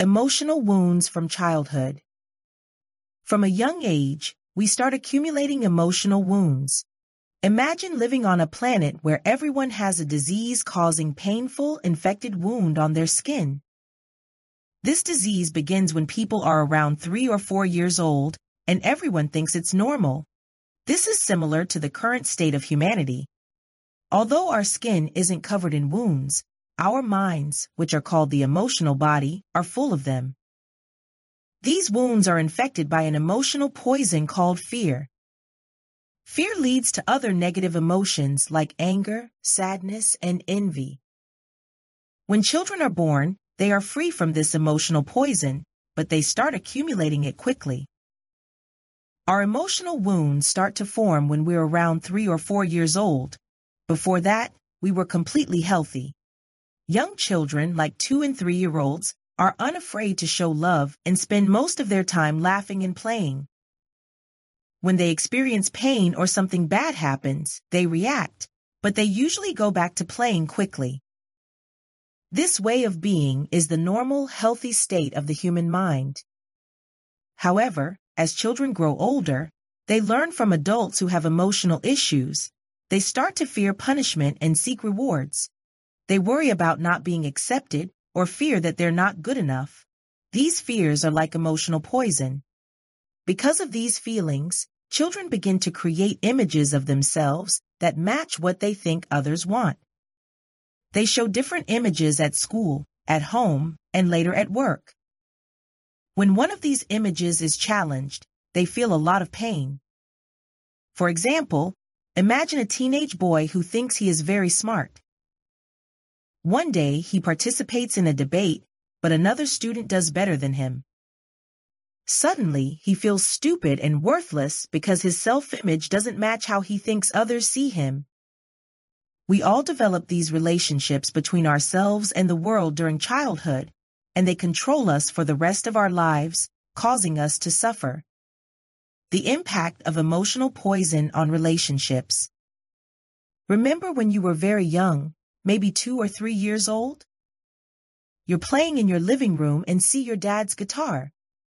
Emotional wounds from childhood. From a young age, we start accumulating emotional wounds. Imagine living on a planet where everyone has a disease-causing painful, infected wound on their skin. This disease begins when people are around 3 or 4 years old, and everyone thinks it's normal. This is similar to the current state of humanity. Although our skin isn't covered in wounds, our minds, which are called the emotional body, are full of them. These wounds are infected by an emotional poison called fear. Fear leads to other negative emotions like anger, sadness, and envy. When children are born, they are free from this emotional poison, but they start accumulating it quickly. Our emotional wounds start to form when we're around 3 or 4 years old. Before that, we were completely healthy. Young children, like 2 and 3-year-olds, are unafraid to show love and spend most of their time laughing and playing. When they experience pain or something bad happens, they react, but they usually go back to playing quickly. This way of being is the normal, healthy state of the human mind. However, as children grow older, they learn from adults who have emotional issues. They start to fear punishment and seek rewards. They worry about not being accepted or fear that they're not good enough. These fears are like emotional poison. Because of these feelings, children begin to create images of themselves that match what they think others want. They show different images at school, at home, and later at work. When one of these images is challenged, they feel a lot of pain. For example, imagine a teenage boy who thinks he is very smart. One day, he participates in a debate, but another student does better than him. Suddenly, he feels stupid and worthless because his self-image doesn't match how he thinks others see him. We all develop these relationships between ourselves and the world during childhood, and they control us for the rest of our lives, causing us to suffer. The impact of emotional poison on relationships. Remember when you were very young, maybe 2 or 3 years old? You're playing in your living room and see your dad's guitar.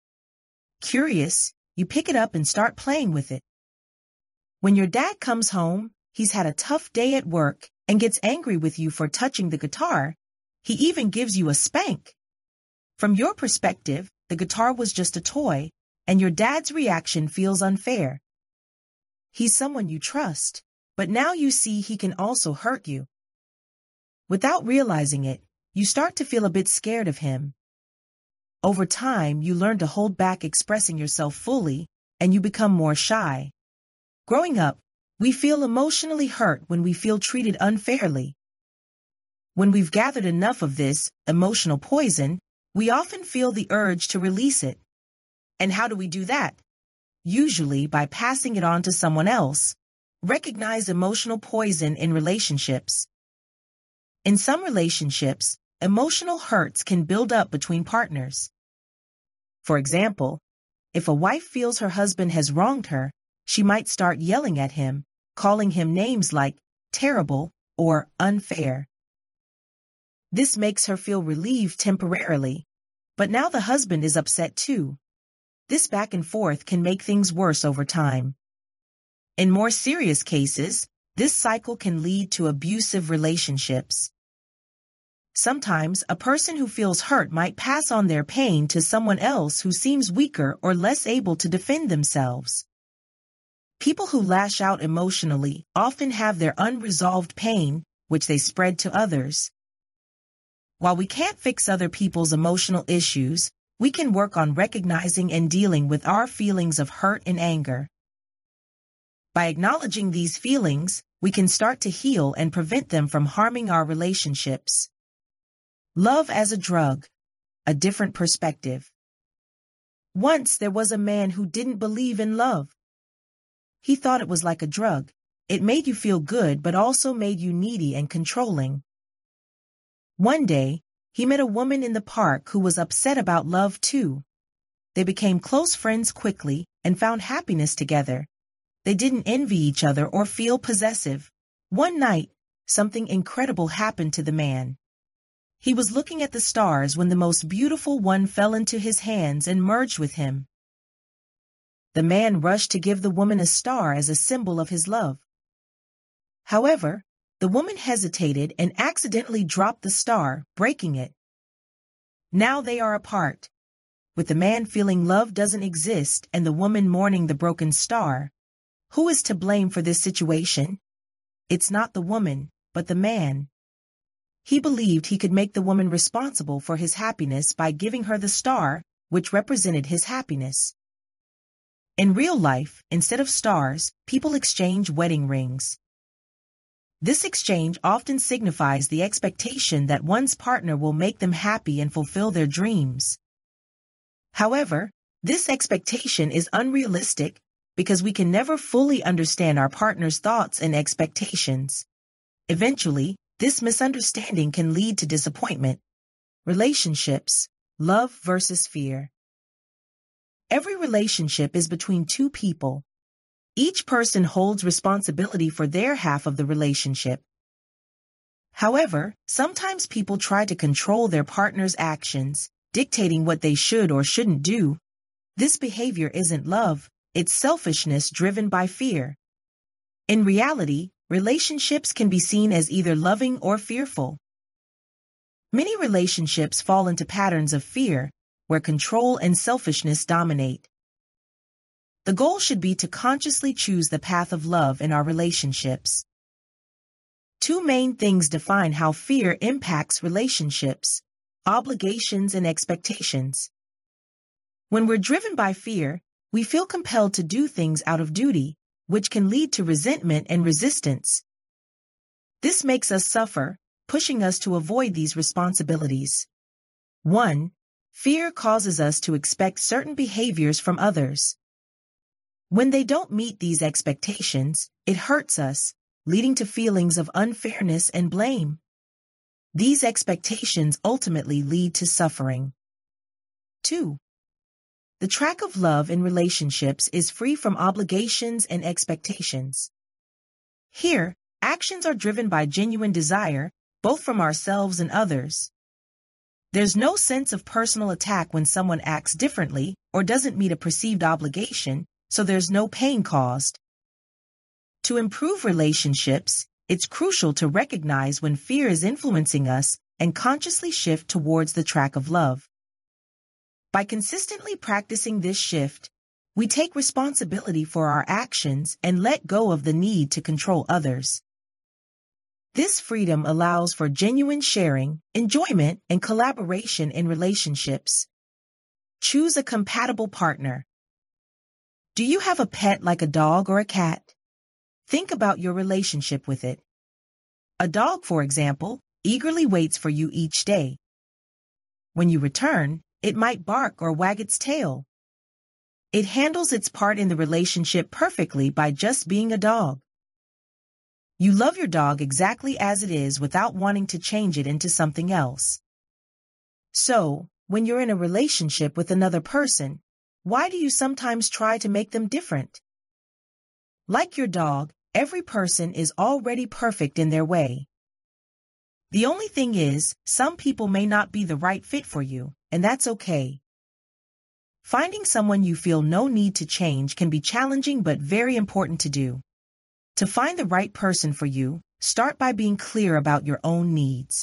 Curious, you pick it up and start playing with it. When your dad comes home, he's had a tough day at work and gets angry with you for touching the guitar. He even gives you a spank. From your perspective, the guitar was just a toy, and your dad's reaction feels unfair. He's someone you trust, but now you see he can also hurt you. Without realizing it, you start to feel a bit scared of him. Over time, you learn to hold back expressing yourself fully, and you become more shy. Growing up, we feel emotionally hurt when we feel treated unfairly. When we've gathered enough of this emotional poison, we often feel the urge to release it. And how do we do that? Usually by passing it on to someone else. Recognize emotional poison in relationships. In some relationships, emotional hurts can build up between partners. For example, if a wife feels her husband has wronged her, she might start yelling at him, calling him names like terrible or unfair. This makes her feel relieved temporarily, but now the husband is upset too. This back and forth can make things worse over time. In more serious cases, this cycle can lead to abusive relationships. Sometimes a person who feels hurt might pass on their pain to someone else who seems weaker or less able to defend themselves. People who lash out emotionally often have their unresolved pain, which they spread to others. While we can't fix other people's emotional issues, we can work on recognizing and dealing with our feelings of hurt and anger. By acknowledging these feelings, we can start to heal and prevent them from harming our relationships. Love as a drug, a different perspective. Once there was a man who didn't believe in love. He thought it was like a drug. It made you feel good but also made you needy and controlling. One day, he met a woman in the park who was upset about love too. They became close friends quickly and found happiness together. They didn't envy each other or feel possessive. One night, something incredible happened to the man. He was looking at the stars when the most beautiful one fell into his hands and merged with him. The man rushed to give the woman a star as a symbol of his love. However, the woman hesitated and accidentally dropped the star, breaking it. Now they are apart, with the man feeling love doesn't exist and the woman mourning the broken star. Who is to blame for this situation? It's not the woman, but the man. He believed he could make the woman responsible for his happiness by giving her the star, which represented his happiness. In real life, instead of stars, people exchange wedding rings. This exchange often signifies the expectation that one's partner will make them happy and fulfill their dreams. However, this expectation is unrealistic because we can never fully understand our partner's thoughts and expectations. Eventually, this misunderstanding can lead to disappointment. Relationships, love versus fear. Every relationship is between two people. Each person holds responsibility for their half of the relationship. However, sometimes people try to control their partner's actions, dictating what they should or shouldn't do. This behavior isn't love, it's selfishness driven by fear. In reality, relationships can be seen as either loving or fearful. Many relationships fall into patterns of fear, where control and selfishness dominate. The goal should be to consciously choose the path of love in our relationships. Two main things define how fear impacts relationships: obligations and expectations. When we're driven by fear, we feel compelled to do things out of duty, which can lead to resentment and resistance. This makes us suffer, pushing us to avoid these responsibilities. 1. Fear causes us to expect certain behaviors from others. When they don't meet these expectations, it hurts us, leading to feelings of unfairness and blame. These expectations ultimately lead to suffering. 2. The track of love in relationships is free from obligations and expectations. Here, actions are driven by genuine desire, both from ourselves and others. There's no sense of personal attack when someone acts differently or doesn't meet a perceived obligation, so there's no pain caused. To improve relationships, it's crucial to recognize when fear is influencing us and consciously shift towards the track of love. By consistently practicing this shift, we take responsibility for our actions and let go of the need to control others. This freedom allows for genuine sharing, enjoyment, and collaboration in relationships. Choose a compatible partner. Do you have a pet like a dog or a cat? Think about your relationship with it. A dog, for example, eagerly waits for you each day. When you return, it might bark or wag its tail. It handles its part in the relationship perfectly by just being a dog. You love your dog exactly as it is without wanting to change it into something else. So, when you're in a relationship with another person, why do you sometimes try to make them different? Like your dog, every person is already perfect in their way. The only thing is, some people may not be the right fit for you, and that's okay. Finding someone you feel no need to change can be challenging but very important to do. To find the right person for you, start by being clear about your own needs.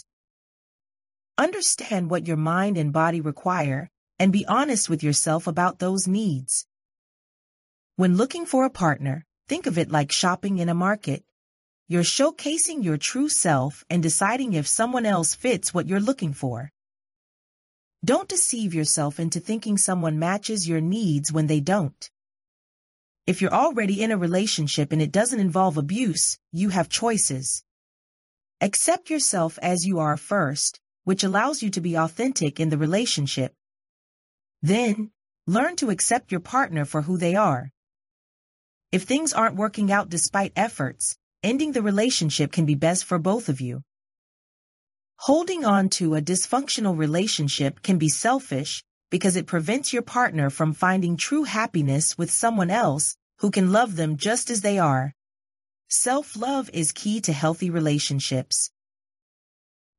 Understand what your mind and body require, and be honest with yourself about those needs. When looking for a partner, think of it like shopping in a market. You're showcasing your true self and deciding if someone else fits what you're looking for. Don't deceive yourself into thinking someone matches your needs when they don't. If you're already in a relationship and it doesn't involve abuse, you have choices. Accept yourself as you are first, which allows you to be authentic in the relationship. Then, learn to accept your partner for who they are. If things aren't working out despite efforts, ending the relationship can be best for both of you. Holding on to a dysfunctional relationship can be selfish because it prevents your partner from finding true happiness with someone else who can love them just as they are. Self-love is key to healthy relationships.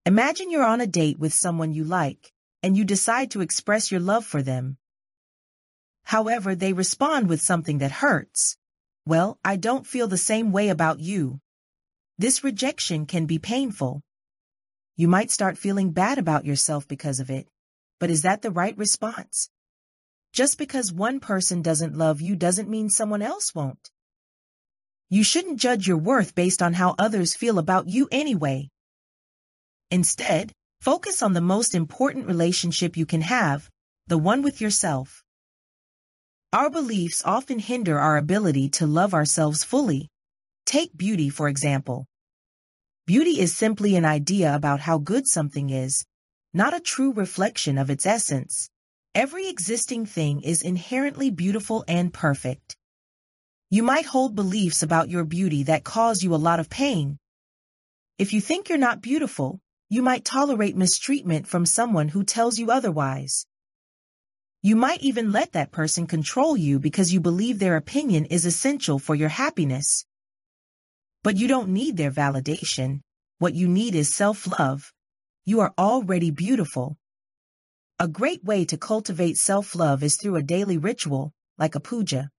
Imagine you're on a date with someone you like, and you decide to express your love for them. However, they respond with something that hurts. Well, I don't feel the same way about you. This rejection can be painful. You might start feeling bad about yourself because of it. But is that the right response? Just because one person doesn't love you doesn't mean someone else won't. You shouldn't judge your worth based on how others feel about you anyway. Instead, focus on the most important relationship you can have, the one with yourself. Our beliefs often hinder our ability to love ourselves fully. Take beauty, for example. Beauty is simply an idea about how good something is, not a true reflection of its essence. Every existing thing is inherently beautiful and perfect. You might hold beliefs about your beauty that cause you a lot of pain. If you think you're not beautiful, you might tolerate mistreatment from someone who tells you otherwise. You might even let that person control you because you believe their opinion is essential for your happiness. But you don't need their validation. What you need is self-love. You are already beautiful. A great way to cultivate self-love is through a daily ritual, like a puja.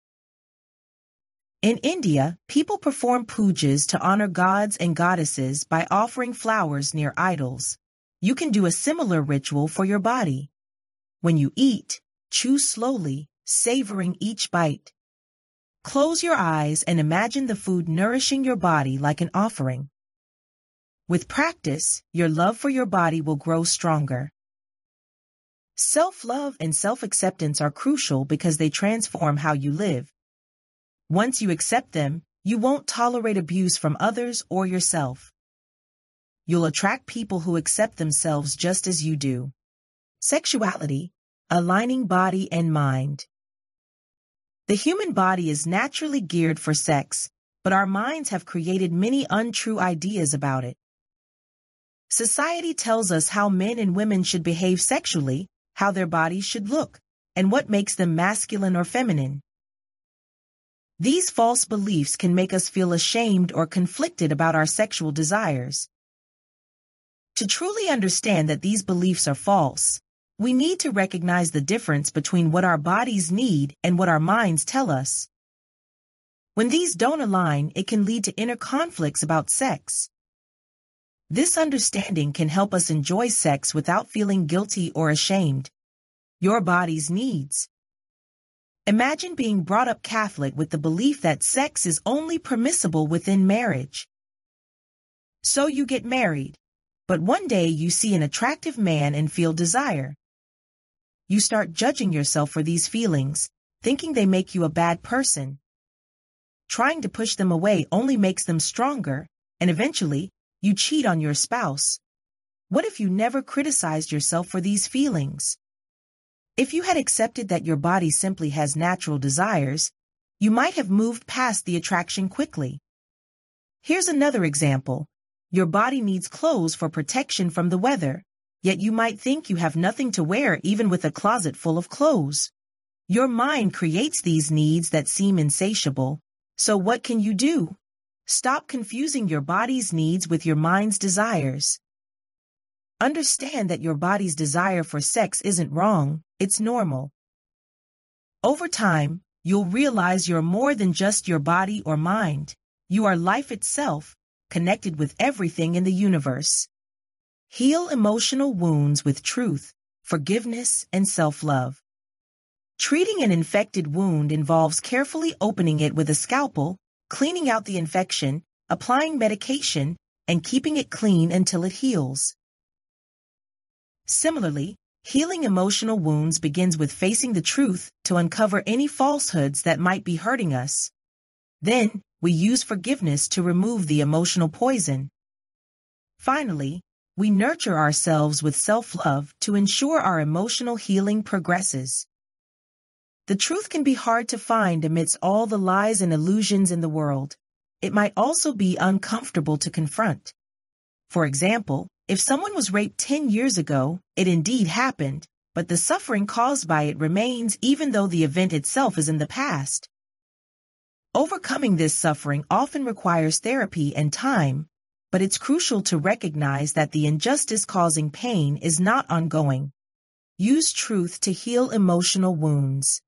In India, people perform pujas to honor gods and goddesses by offering flowers near idols. You can do a similar ritual for your body. When you eat, chew slowly, savoring each bite. Close your eyes and imagine the food nourishing your body like an offering. With practice, your love for your body will grow stronger. Self-love and self-acceptance are crucial because they transform how you live. Once you accept them, you won't tolerate abuse from others or yourself. You'll attract people who accept themselves just as you do. Sexuality, aligning body and mind. The human body is naturally geared for sex, but our minds have created many untrue ideas about it. Society tells us how men and women should behave sexually, how their bodies should look, and what makes them masculine or feminine. These false beliefs can make us feel ashamed or conflicted about our sexual desires. To truly understand that these beliefs are false, we need to recognize the difference between what our bodies need and what our minds tell us. When these don't align, it can lead to inner conflicts about sex. This understanding can help us enjoy sex without feeling guilty or ashamed. Your body's needs. Imagine being brought up Catholic with the belief that sex is only permissible within marriage. So you get married, but one day you see an attractive man and feel desire. You start judging yourself for these feelings, thinking they make you a bad person. Trying to push them away only makes them stronger, and eventually, you cheat on your spouse. What if you never criticized yourself for these feelings? If you had accepted that your body simply has natural desires, you might have moved past the attraction quickly. Here's another example. Your body needs clothes for protection from the weather, yet you might think you have nothing to wear even with a closet full of clothes. Your mind creates these needs that seem insatiable. So what can you do? Stop confusing your body's needs with your mind's desires. Understand that your body's desire for sex isn't wrong, it's normal. Over time, you'll realize you're more than just your body or mind. You are life itself, connected with everything in the universe. Heal emotional wounds with truth, forgiveness, and self-love. Treating an infected wound involves carefully opening it with a scalpel, cleaning out the infection, applying medication, and keeping it clean until it heals. Similarly, healing emotional wounds begins with facing the truth to uncover any falsehoods that might be hurting us. Then, we use forgiveness to remove the emotional poison. Finally, we nurture ourselves with self-love to ensure our emotional healing progresses. The truth can be hard to find amidst all the lies and illusions in the world. It might also be uncomfortable to confront. For example, if someone was raped 10 years ago, it indeed happened, but the suffering caused by it remains even though the event itself is in the past. Overcoming this suffering often requires therapy and time, but it's crucial to recognize that the injustice causing pain is not ongoing. Use truth to heal emotional wounds.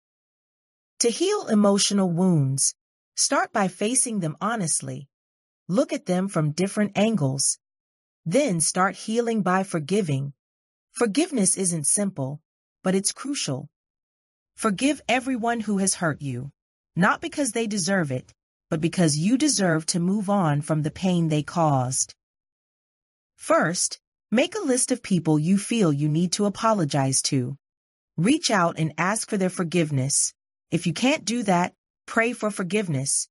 To heal emotional wounds, start by facing them honestly. Look at them from different angles. Then start healing by forgiving. Forgiveness isn't simple, but it's crucial. Forgive everyone who has hurt you, not because they deserve it, but because you deserve to move on from the pain they caused. First, make a list of people you feel you need to apologize to. Reach out and ask for their forgiveness. If you can't do that, pray for forgiveness.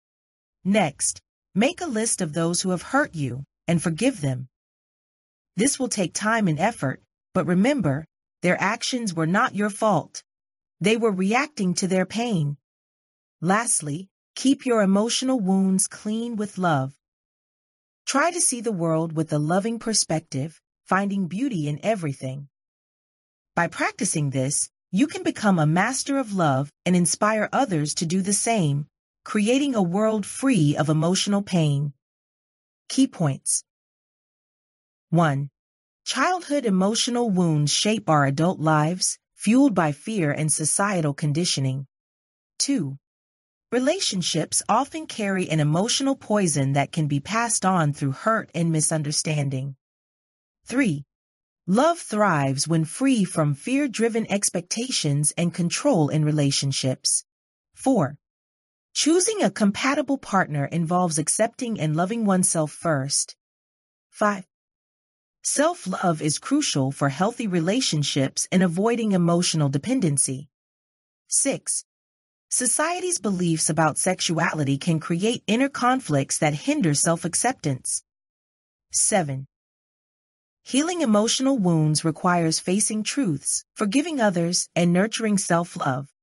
Next, make a list of those who have hurt you and forgive them. This will take time and effort, but remember, their actions were not your fault. They were reacting to their pain. Lastly, keep your emotional wounds clean with love. Try to see the world with a loving perspective, finding beauty in everything. By practicing this, you can become a master of love and inspire others to do the same, creating a world free of emotional pain. Key points. 1. Childhood emotional wounds shape our adult lives, fueled by fear and societal conditioning. 2. Relationships often carry an emotional poison that can be passed on through hurt and misunderstanding. 3. Love thrives when free from fear-driven expectations and control in relationships. 4. Choosing a compatible partner involves accepting and loving oneself first. 5. Self-love is crucial for healthy relationships and avoiding emotional dependency. 6. Society's beliefs about sexuality can create inner conflicts that hinder self-acceptance. 7. Healing emotional wounds requires facing truths, forgiving others, and nurturing self-love.